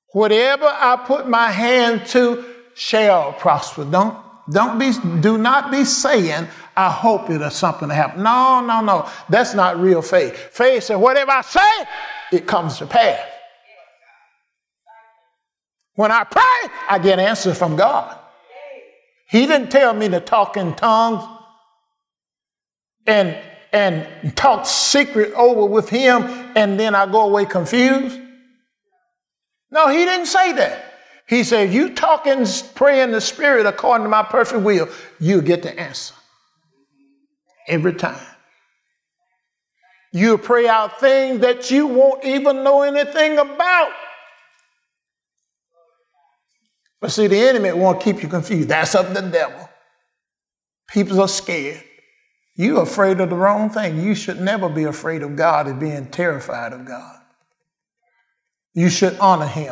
Whatever I put my hand to shall prosper. Do not be saying, I hope it'll something to happen. No. That's not real faith. Faith says, whatever I say, it comes to pass. When I pray, I get answers from God. He didn't tell me to talk in tongues and talk secret over with him and then I go away confused. No, he didn't say that. He said, you talk and pray in the spirit according to my perfect will, you'll get the answer. Every time. You'll pray out things that you won't even know anything about. But see, the enemy won't keep you confused. That's of the devil. People are scared. You're afraid of the wrong thing. You should never be afraid of God and being terrified of God. You should honor him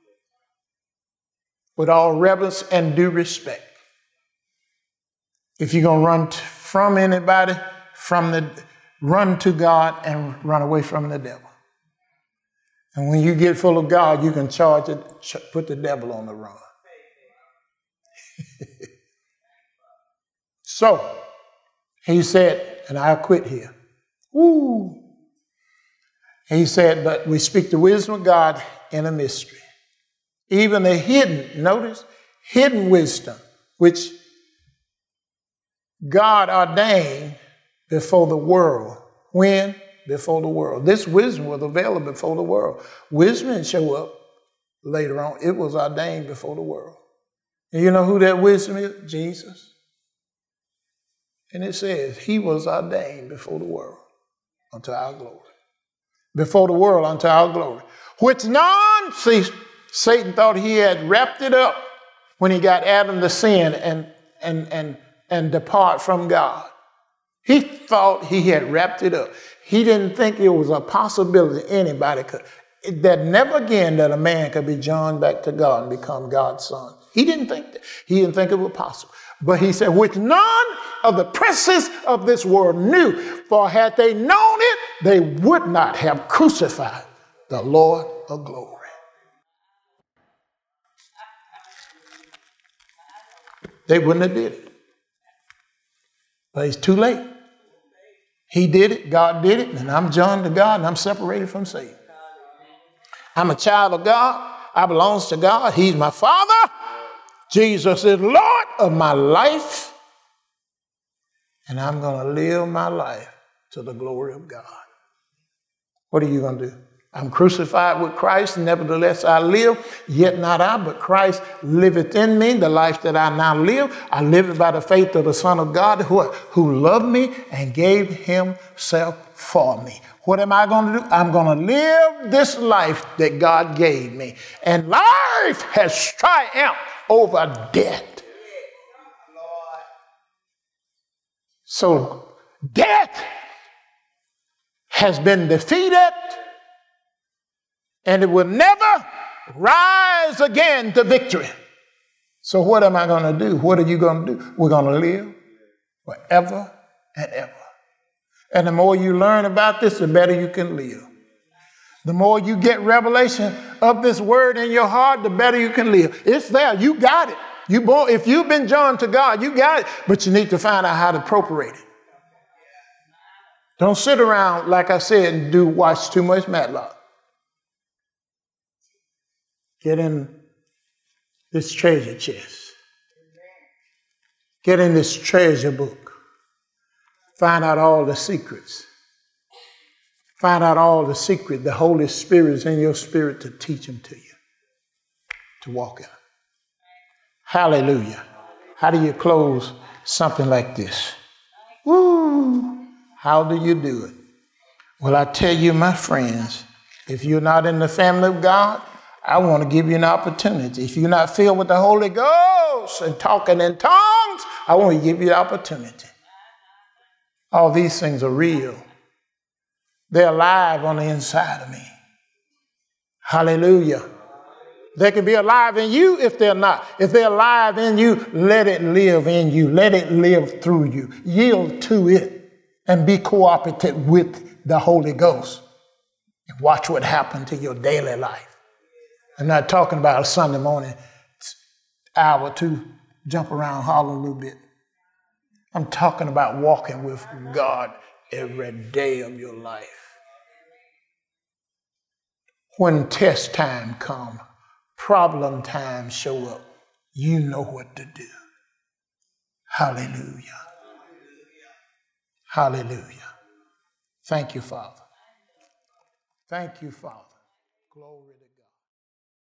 with all reverence and due respect. If you're going to run from anybody, run to God and run away from the devil. And when you get full of God, you can put the devil on the run. So, he said, and I'll quit here. Woo. He said, but we speak the wisdom of God in a mystery. Even the hidden wisdom, which God ordained before the world. When? Before the world. This wisdom was available before the world. Wisdom didn't show up later on. It was ordained before the world. And you know who that wisdom is? Jesus. And it says, he was ordained before the world unto our glory. Before the world unto our glory. Which none, see, Satan thought he had wrapped it up when he got Adam to sin and depart from God. He thought he had wrapped it up. He didn't think it was a possibility anybody could. That never again that a man could be joined back to God and become God's son. He didn't think that. He didn't think it was possible. But he said, which none of the princes of this world knew, for had they known it, they would not have crucified the Lord of glory. They wouldn't have did it. But it's too late. He did it, God did it, and I'm joined to God, and I'm separated from Satan. I'm a child of God. I belong to God. He's my Father. Jesus is Lord of my life. And I'm going to live my life to the glory of God. What are you going to do? I'm crucified with Christ, nevertheless I live, yet not I, but Christ liveth in me. The life that I now live, I live it by the faith of the Son of God who loved me and gave himself for me. What am I going to do? I'm going to live this life that God gave me. And life has triumphed over death. So death has been defeated. And it will never rise again to victory. So what am I going to do? What are you going to do? We're going to live forever and ever. And the more you learn about this, the better you can live. The more you get revelation of this word in your heart, the better you can live. It's there. You got it. If you've been joined to God, you got it. But you need to find out how to appropriate it. Don't sit around, like I said, and watch too much Matlock. Get in this treasure chest. Get in this treasure book. Find out all the secrets. Find out all the secrets. The Holy Spirit is in your spirit to teach them to you, to walk in. Hallelujah. How do you close something like this? Woo! How do you do it? Well, I tell you, my friends, if you're not in the family of God, I want to give you an opportunity. If you're not filled with the Holy Ghost and talking in tongues, I want to give you the opportunity. All these things are real. They're alive on the inside of me. Hallelujah. They can be alive in you if they're not. If they're alive in you, let it live in you. Let it live through you. Yield to it and be cooperative with the Holy Ghost. And watch what happens to your daily life. I'm not talking about a Sunday morning hour or two, jump around, holler a little bit. I'm talking about walking with God every day of your life. When test time comes, problem time show up, you know what to do. Hallelujah. Hallelujah. Thank you, Father. Thank you, Father. Glory to God.